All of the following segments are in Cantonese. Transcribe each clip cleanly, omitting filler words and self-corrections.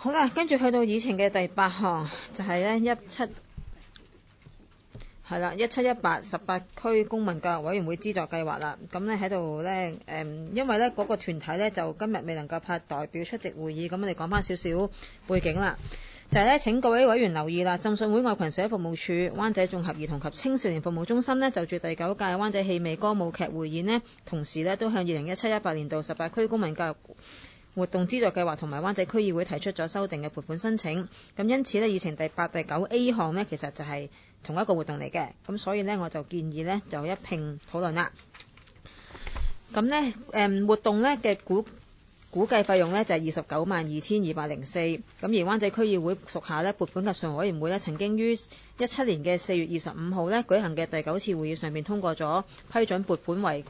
好啦，跟住去到議程嘅第8項，就係呢1718區公民教育委員會資助計劃啦。咁呢喺度呢，因為呢嗰個團體呢就今日未能夠派代表出席會議，咁我哋講翻少少背景啦。就係呢，請各位委員留意啦，浸信會愛群社服務處灣仔綜合兒童及青少年服務中心呢，就住第9屆灣仔戲味歌舞劇匯演呢，同時呢都向2017-18年度18區公民教育活動資助計劃同埋灣仔區議會提出咗修訂嘅撥款申請。咁因此呢，議程第8、第9A 項呢，其實就係同一個活動嚟嘅。咁所以呢，我就建議呢，就一併討論啦。咁呢，活動呢嘅估計費用呢，就係292204。咁而灣仔區議會屬下呢，撥款及財務委員會呢，曾經於17年嘅4月25號呢舉行嘅第9次會議上面通過咗批准撥款為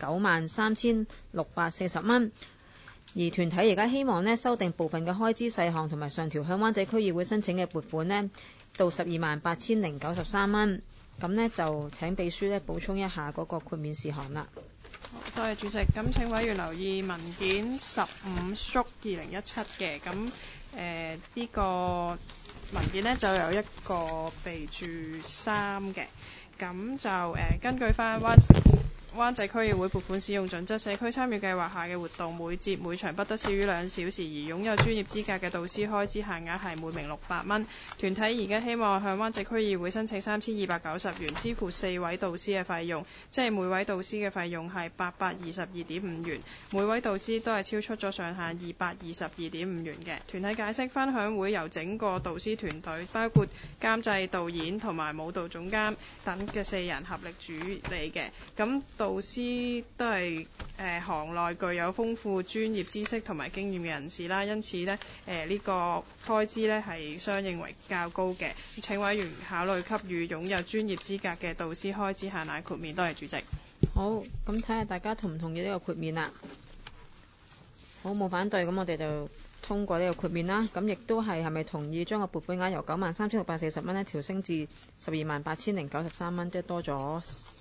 93,640蚊。而團體而家希望呢，修訂部分嘅開支細項同埋上調向灣仔區議會申請嘅撥款呢，到128,093蚊。咁呢，就請秘書呢補充一下嗰個豁免事項啦。 多謝主席。咁請委員留意文件15/2017嘅。咁呢個文件呢，就有一個備註3嘅。咁就根據翻灣仔區議會撥款使用準則，社區參與計劃下嘅活動每節每場不得少於2小時，而擁有專業資格嘅導師開支限額係每名600蚊。團體而家希望向灣仔區議會申請3290元，支付4位導師嘅費用，即係每位導師嘅費用係822.5元，每位導師都係超出咗上限222.5元嘅。團體解釋，分享會由整個導師團隊，包括監製、導演同埋舞蹈總監等嘅4人合力主理嘅。咁導師都係行內具有豐富專業知識同埋經驗嘅人士啦，因此呢，呢個開支呢係相應為較高嘅。請委員考慮給予擁有專業資格嘅導師開支限額豁免。多謝主席。 好，咁睇下大家同唔同意呢個豁免啦。好，冇反對，咁我哋就通過呢個豁免啦。咁亦都係咪同意將個撥款額由93,640蚊呢調升至128,093蚊，即係多咗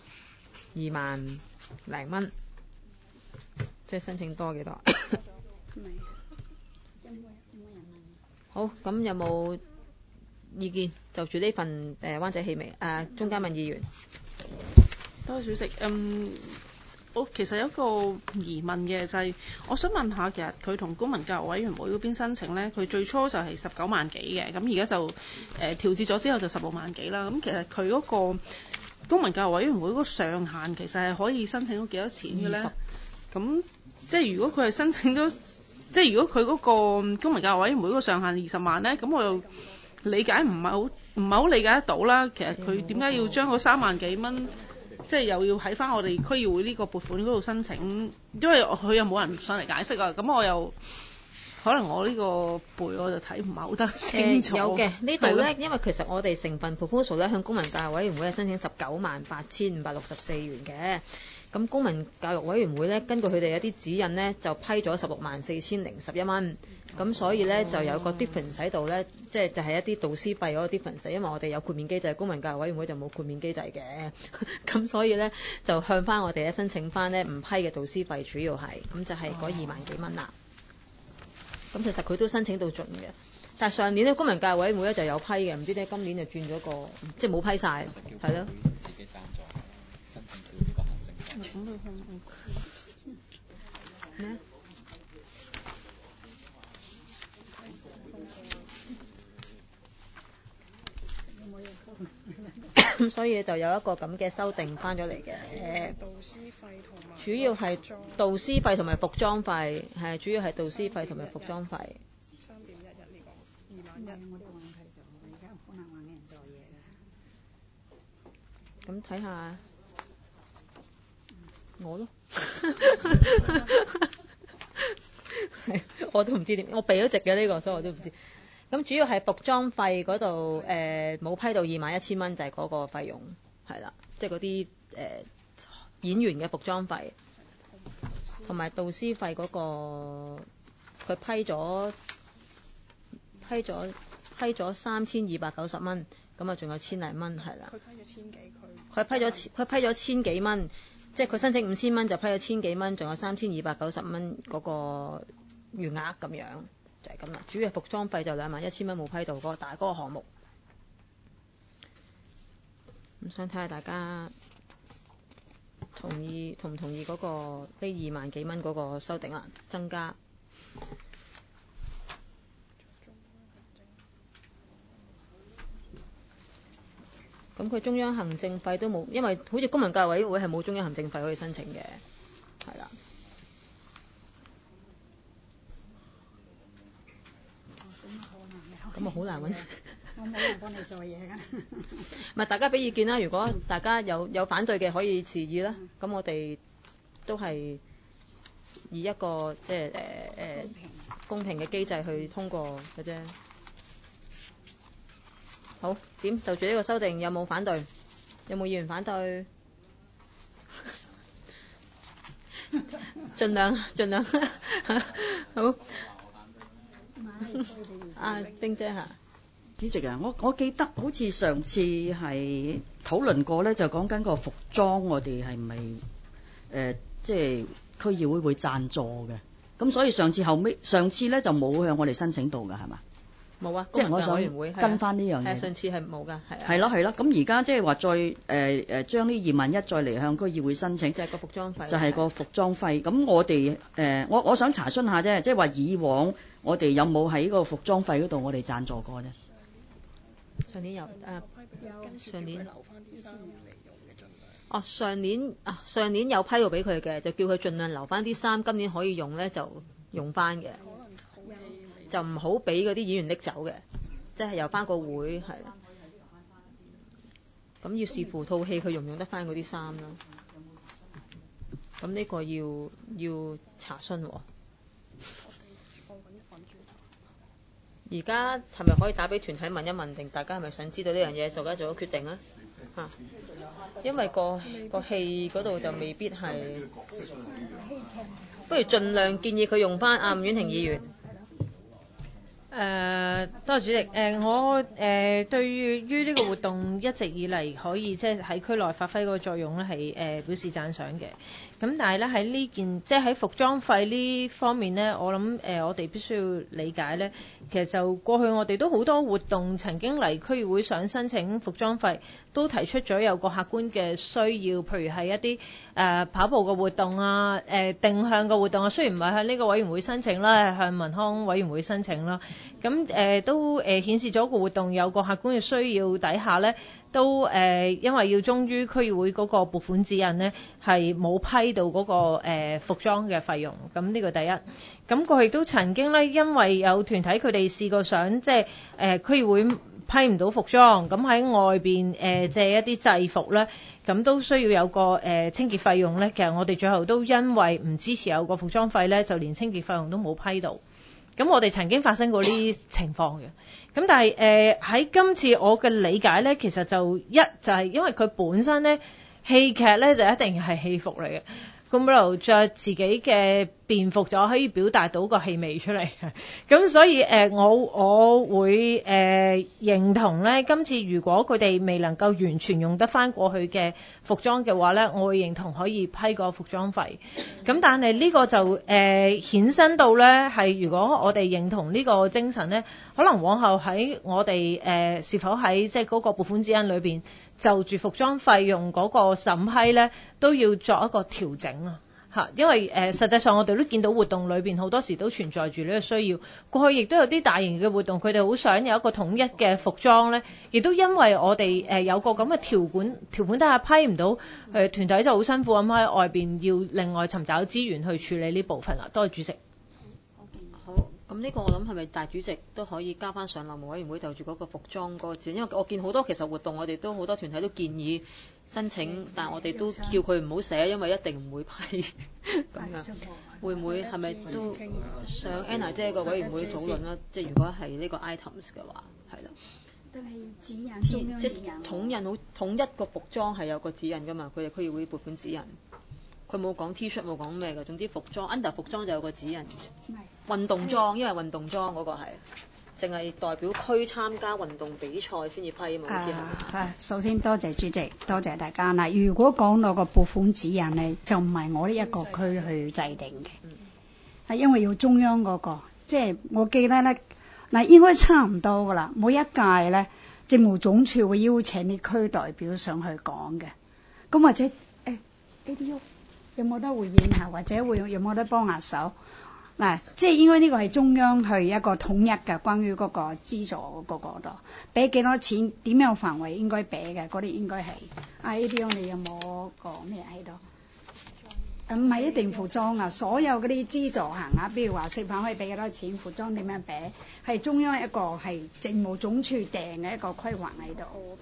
20000零蚊，即係申請多幾多？好，咁有冇意見就住呢份灣仔戲味鍾嘉敏議員？ 多謝主席。我其實有一個疑問嘅，就係我想問下，其實佢同公民教育委員會嗰邊申請呢，佢最初就係19萬幾嘅，咁而家就調節咗之後就16萬幾啦。咁其實佢嗰個公民教育委員會嗰個上限其實係可以申請到幾多錢嘅呢？咁即係如果佢係申請到，即係如果佢嗰個公民教育委員會嗰個上限20萬呢，咁我又理解唔係好理解得到啦。其實佢點解要將嗰3萬幾蚊，即係又要喺翻我哋區議會呢個撥款嗰度申請？因為佢又冇人上嚟解釋啊。咁我又可能我呢個背我就睇唔係好得清楚。 有嘅呢度呢，因為其實我哋成份 proposal 呢向公民教育委員會申請198564元嘅。咁公民教育委員會呢，根據佢哋一啲指引呢，就批咗164011蚊。咁所以呢，就有個 difference 喺度呢，即係就係一啲導師費嗰個 difference，因為我哋有豁免機制，公民教育委員會就冇豁免機制嘅。咁所以呢，就向翻我哋申請翻呢唔批嘅導師費，主要係咁就係嗰2萬幾蚊啦。咁其實佢都申請到盡嘅，但係上年咧公民教育委員會咧就有批嘅，唔知點解今年就轉咗個，即係冇批晒，係咯。 自己贊助申請少啲個行政費。 咩？咁所以就有一個咁嘅修訂翻咗嚟嘅。 導師費同埋主要係導師費同埋服裝費，係主要係導師費同埋服裝費。3.11 呢個21000。 我哋話題就而家可能話嘅人做嘢嘅。 咁睇下我咯，我都唔知點，我避咗席嘅呢個，所以我都唔知。咁主要係服裝費嗰度冇批到21000蚊，就係嗰個費用係啦，即係嗰啲演員嘅服裝費同埋導師費嗰個，佢批咗3290蚊，咁啊仲有千零蚊係啦。 佢批咗千幾， 佢批咗千幾蚊，即係佢申請5000蚊就批咗千幾蚊，仲有3290蚊嗰個餘額咁樣。 就係咁啦。主要服裝費就21,000蚊冇批到嗰個大嗰個項目。咁想睇下大家同唔同意嗰個呢2萬幾蚊嗰個修訂啦，增加。咁佢中央行政費都冇，因為好似公民教育委員會係冇中央行政費可以申請嘅，係啦。咁啊好難揾。 我冇人幫你做嘢㗎。 唔係大家俾意見啦，如果大家有反對嘅可以遲議啦。咁我哋都係以一個即係公平嘅機制去通過嘅啫。好，點就住呢個修訂有冇反對？有冇議員反對？盡量好。冰姐嚇。 主席啊，我記得好似上次係討論過咧，就講緊個服裝，我哋係咪即係區議會會贊助嘅？咁所以上次咧就冇向我哋申請到㗎，係嘛？ 冇啊， 即係我想跟翻呢樣嘢。 上次係冇㗎，係啊。 係咯，咁而家即係話再將呢21,000再嚟向區議會申請， 就係個服裝費。 就係個服裝費。咁我哋我想查詢下啫，即係話以往我哋有冇喺個服裝費嗰度我哋贊助過啫？ 上年有上年留翻啲衫嚟用嘅盡量。 哦，上年有批到俾佢嘅，就叫佢盡量留翻啲衫，今年可以用咧就用翻嘅，就唔好俾嗰啲議員拎走嘅，即係由翻個會係啦。咁要視乎套戲佢用唔用得翻嗰啲衫啦。咁呢個要查詢喎。而家係咪可以打俾團體問一問，定大家係咪想知道呢樣嘢，就而家做咗決定啊？嚇，因為個戲嗰度就未必係，不如盡量建議佢用翻吳婉婷議員。 多謝主席。我對於呢個活動一直以嚟可以即係喺區內發揮嗰個作用咧，係表示讚賞嘅。咁但係咧喺呢件即係喺服裝費呢方面咧，我諗我哋必須要理解咧，其實就過去我哋都好多活動曾經嚟區議會想申請服裝費，都提出咗有個客觀嘅需要，譬如係一啲跑步嘅活動啊，定向嘅活動啊，雖然唔係向呢個委員會申請啦，係向民康委員會申請啦。咁都顯示咗個活動有個客觀嘅需要底下咧，都因為要忠於區議會嗰個撥款指引咧，係冇批到嗰個服裝嘅費用。咁呢個第一。咁過去都曾經咧，因為有團體佢哋試過想即係區議會批唔到服裝，咁喺外邊借一啲制服咧，咁都需要有個清潔費用咧。其實我哋最後都因為唔支持有個服裝費咧，就連清潔費用都冇批到。咁我哋曾經發生過呢啲情況嘅，咁但係喺今次我嘅理解咧，其實就係因為佢本身咧戲劇咧就一定係戲服嚟嘅，咁就着自己嘅便服就可以表達到個氣味出嚟嘅，咁所以我會認同咧，今次如果佢哋未能夠完全用得翻過去嘅服裝嘅話咧，我會認同可以批個服裝費。咁但係呢個就衍生到咧係，如果我哋認同呢個精神咧，可能往後喺我哋是否喺即係嗰個撥款指引裏邊就住服裝費用嗰個審批咧，都要作一個調整啊。因為實際上我哋都見到活動裏邊好多時都存在住呢個需要，過去亦都有啲大型嘅活動，佢哋好想有一個統一嘅服裝咧，亦都因為我哋有個咁嘅條款底下批唔到，團體就好辛苦咁喺外邊要另外尋找資源去處理呢部分啦。多謝主席。 好，咁呢個我諗係咪大主席都可以加翻上內務委員會就住嗰個服裝嗰個字，因為我見好多其實活動我哋都好多團體都建議申請，但係我哋都叫佢唔好寫，因為一定唔會批咁樣。會唔會係咪都上 Anna 姐個委員會討論啦？即係如果係呢個 items 嘅話，係啦。 都係指引中央指引。 即係統一個服裝係有個指引㗎嘛？佢哋區議會撥款指引，佢冇講 T 恤冇講咩㗎，總之服裝 under 服裝就有個指引。運動裝，因為運動裝嗰個係淨係代表區參加運動比賽先至批嘛，好似係。 首先多謝主席，多謝大家。嗱，如果講到個撥款指引呢，就唔係我呢一個區去制定嘅，係因為要中央嗰個即係我記得咧，嗱應該差唔多噶啦。每一屆咧，政務總署會邀請啲區代表上去講嘅。咁或者ADO 有冇得回應下，或者有冇得幫下手？嗱，即係應該呢個係中央去一個統一嘅，關於嗰個資助嗰個度，俾幾多錢，點樣範圍應該俾嘅，嗰啲應該係。ADO 你有冇個咩喺度？唔係一定服裝啊，所有嗰啲資助行啊，譬如話食飯可以俾幾多錢，服裝點樣俾，係中央一個係政務總署訂嘅一個規劃喺度。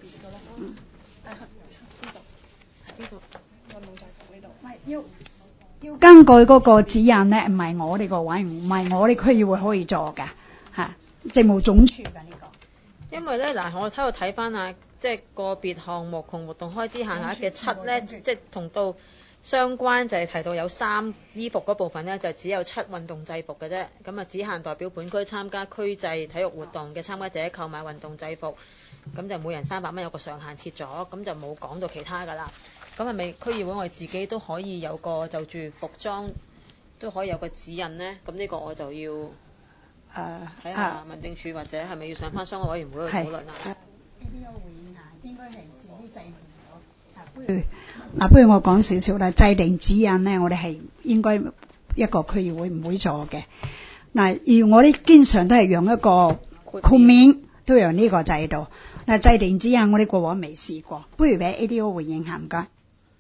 呢度運動制服呢度。唔係要根據嗰個指引咧，唔係我哋個委員，唔係我哋區議會可以做㗎嚇，政務總署㗎呢個。 因為咧嗱，我喺度睇翻啊，即係個別項目同活動開支限額嘅7咧，即係同到相關就係提到有3衣服嗰部分咧，就只有7運動制服嘅啫。咁啊，只限代表本區參加區際體育活動嘅參加者購買運動制服，咁就每人300蚊，有個上限設咗，咁就冇講到其他㗎啦。咁係咪區議會我哋自己都可以有個就住服裝都可以有個指引呢？咁呢個我就要睇下民政處或者係咪要上翻相關委員會去討論啊？ 呢個回應下，應該係自己制定咗。不如我講少少啦。制定指引呢，我哋係應該一個區議會唔會做嘅。嗱，而我哋經常都係用一個豁免，都用呢個制度。嗱，制定指引我哋過往未試過，不如俾 ADO 回應下，唔該。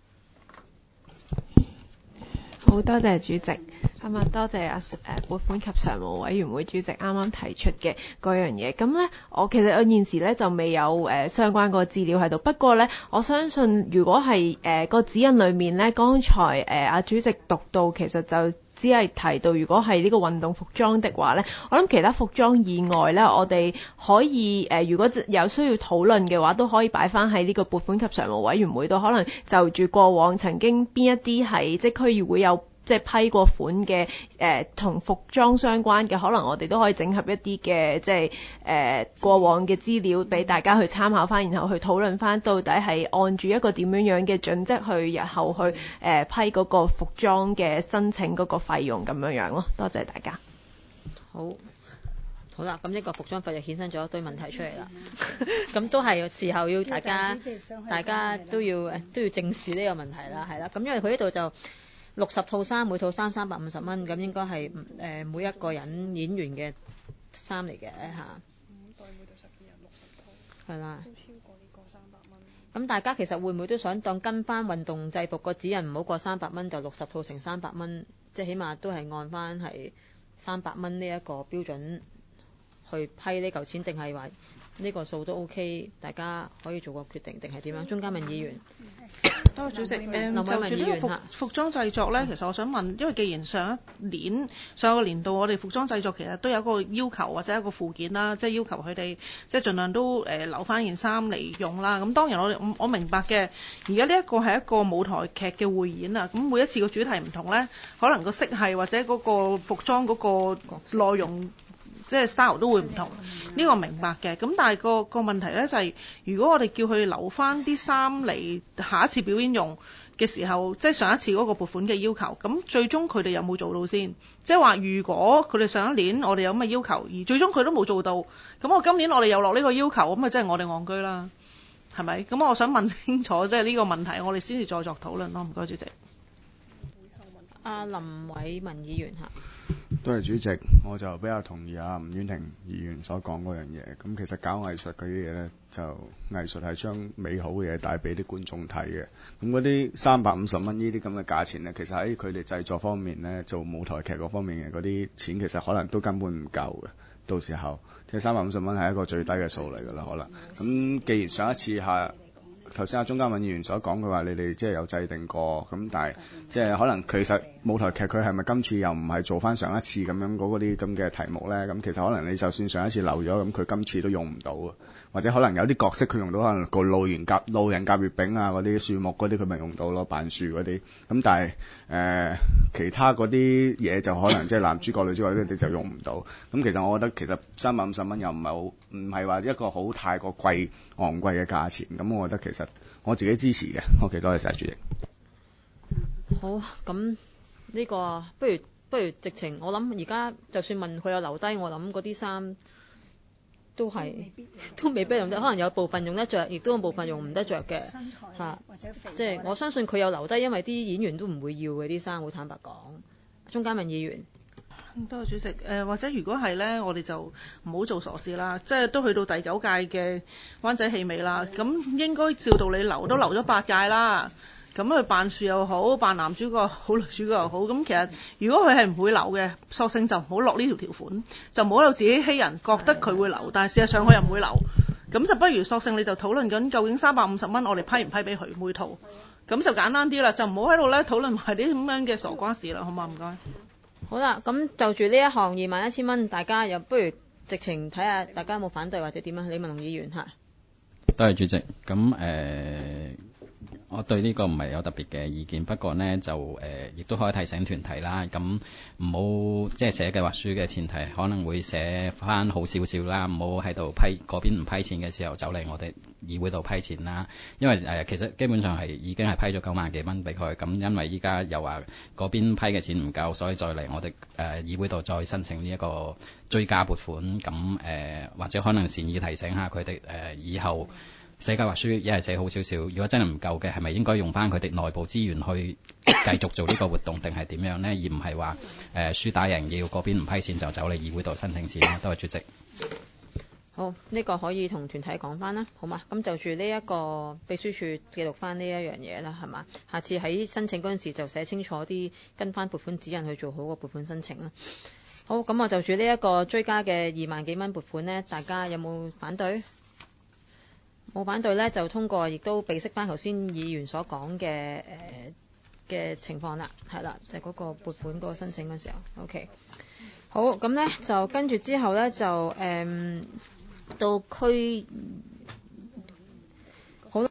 好多謝主席，多謝撥款及常務委員會主席啱啱提出嘅嗰樣嘢。咁咧，我其實我現時咧就未有相關個資料喺度。不過咧，我相信如果係個指引裏面咧，剛才阿主席讀到，其實就只係提到，如果係呢個運動服裝的話咧，我諗其他服裝以外咧，我哋可以如果有需要討論嘅話，都可以擺翻喺呢個撥款及常務委員會度。可能就住過往曾經邊一啲係即係區議會有即係批過款嘅同服裝相關嘅，可能我哋都可以整合一啲嘅即係過往嘅資料俾大家去參考翻，然後去討論翻到底係按住一個點樣嘅準則去日後去批嗰個服裝嘅申請嗰個費用咁樣咯。多謝大家。 好啦，咁呢個服裝費就衍生咗一堆問題出嚟啦。咁都係時候要大家都要正視呢個問題啦，係啦。咁因為佢呢度就60套衫，每套衫350蚊，咁應該係每一個人演員嘅衫嚟嘅嚇。 對，每隊12人60套。係啦。 都超過呢個300蚊。 咁大家其實會唔會都想當跟翻運動制服個指引唔好過300蚊，就60套乘300蚊，即係起碼都係按翻係300蚊呢一個標準去批呢嚿錢，定係話呢個數都 OK， 大家可以做個決定，定係點樣？鍾嘉敏議員。 多謝主席。就住呢個服裝製作咧，其實我想問，因為既然上個年度我哋服裝製作其實都有一個要求或者一個附件啦，即係要求佢哋即係盡量都留翻件衫嚟用啦。咁當然我明白嘅，而家呢一個係一個舞台劇嘅匯演啊，咁每一次個主題唔同咧，可能個色系或者嗰個服裝嗰個內容，即係 style 都會唔同，呢個明白嘅。咁但係個問題咧就係，如果我哋叫佢留翻啲衫嚟下一次表演用嘅時候，即係上一次嗰個撥款嘅要求，咁最終佢哋有冇做到先？即係話如果佢哋上一年我哋有咁嘅要求，而最終佢都冇做到，咁我今年我哋又落呢個要求，咁啊即係我哋戇居啦，係咪？咁我想問清楚，即係呢個問題，我哋先至再作討論咯。唔該，主席。 阿林偉文議員嚇。 多謝主席，我就比較同意阿吳婉婷議員所講嗰樣嘢。咁其實搞藝術嗰啲嘢呢，就藝術係將美好嘅嘢帶俾啲觀眾睇嘅。咁嗰啲350蚊呢啲咁嘅價錢呢，其實喺佢哋製作方面呢，做舞台劇嗰方面嘅嗰啲錢，其實可能都根本唔夠嘅。到時候即係350蚊係一個最低嘅數嚟㗎啦，可能。咁既然上一次頭先阿鍾嘉敏議員所講，佢話你哋即係有制定過，咁但係即係可能其實舞台劇佢係咪今次又唔係做翻上一次咁樣嗰啲咁嘅題目呢？咁其實可能你就算上一次漏咗，咁佢今次都用唔到啊。或者可能有啲角色佢用到，可能個路人甲月餅啊，嗰啲樹木嗰啲佢咪用到咯，扮樹嗰啲。咁但係其他嗰啲嘢就可能即係男主角女主角嗰啲就用唔到。咁其實我覺得其實350蚊又唔係話一個好太過昂貴嘅價錢。咁我覺得其實我自己支持嘅。OK，多謝晒主席。 好，咁呢個不如不如直情我諗而家就算問佢有留低，我諗嗰啲衫都未必用得，可能有部分用得着，亦都有部分用唔得着嘅嚇。即係我相信佢有留低，因為啲演員都唔會要嘅啲衫，好坦白講。鍾嘉敏議員。 多謝主席。或者如果係呢，我哋就唔好做傻事啦。即係都去到第9屆嘅灣仔戲尾啦，咁應該照道理留都留咗8屆啦。咁佢扮樹又好，扮男主角又好，女主角又好。咁其實如果佢係唔會留嘅，索性就唔好落呢條款，就唔好有自己欺人，覺得佢會留，但係事實上佢又唔會留。咁就不如索性你就討論緊究竟350蚊我哋批唔批俾佢每套，咁就簡單啲啦，就唔好喺度咧討論埋啲咁樣嘅傻瓜事啦，好嘛？唔該。 好啦，咁就住呢一項21,000蚊，大家又不如直情睇下大家有冇反對或者點啊？李文龍議員嚇。 多謝主席。咁我對呢個唔係有特別嘅意見，不過呢，就亦都可以提醒團體啦。咁唔好即係寫計劃書嘅前提，可能會寫翻好少少啦，唔好喺度批嗰邊唔批錢嘅時候走嚟我哋議會度批錢啦。因為其實基本上係已經係批咗9萬幾蚊俾佢，咁因為依家又話嗰邊批嘅錢唔夠，所以再嚟我哋議會度再申請呢一個追加撥款。咁或者可能善意提醒下佢哋以後寫計劃書一係寫好少少，如果真係唔夠嘅，係咪應該用翻佢哋內部資源去繼續做呢個活動，定係點樣呢？而唔係話輸打贏要嗰邊唔批錢就走嚟議會度申請錢。多謝主席。 好，呢個可以同團體講翻啦，好嘛？咁就住呢一個秘書處記錄翻呢一樣嘢啦，係嘛？下次喺申請嗰陣時就寫清楚啲，跟翻撥款指引去做好個撥款申請啦。好，咁我就住呢一個追加嘅2萬幾蚊撥款呢，大家有冇反對？冇反對呢，就通過，亦都備悉翻頭先議員所講嘅情況啦，係啦，就係嗰個撥款嗰個申請嘅時候 ，OK。好，咁呢就跟住之後呢，就到區